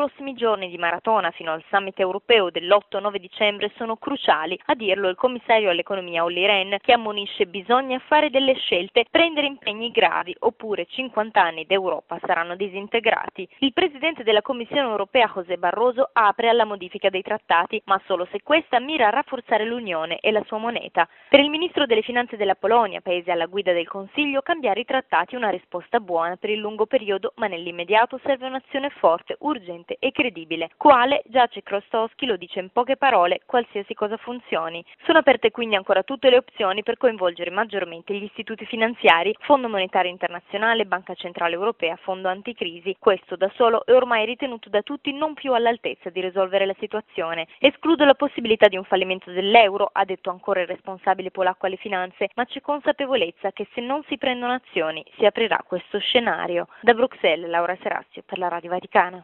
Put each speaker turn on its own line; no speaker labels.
prossimi giorni di maratona fino al summit europeo dell'8-9 dicembre sono cruciali, a dirlo il commissario all'economia Olli Rehn, che ammonisce bisogna fare delle scelte, prendere impegni gravi oppure 50 anni d'Europa saranno disintegrati. Il presidente della Commissione europea José Barroso apre alla modifica dei trattati, ma solo se questa mira a rafforzare l'Unione e la sua moneta. Per il ministro delle Finanze della Polonia, paese alla guida del Consiglio, cambiare i trattati è una risposta buona per il lungo periodo, ma nell'immediato serve un'azione forte, urgente e credibile. Quale? Jacek Rostowski lo dice in poche parole: qualsiasi cosa funzioni. Sono aperte quindi ancora tutte le opzioni per coinvolgere maggiormente gli istituti finanziari, Fondo Monetario Internazionale, Banca Centrale Europea, Fondo Anticrisi. Questo da solo è ormai ritenuto da tutti non più all'altezza di risolvere la situazione. Escludo la possibilità di un fallimento dell'euro, ha detto ancora il responsabile polacco alle finanze, ma c'è consapevolezza che se non si prendono azioni si aprirà questo scenario. Da Bruxelles, Laura Serazio per la Radio Vaticana.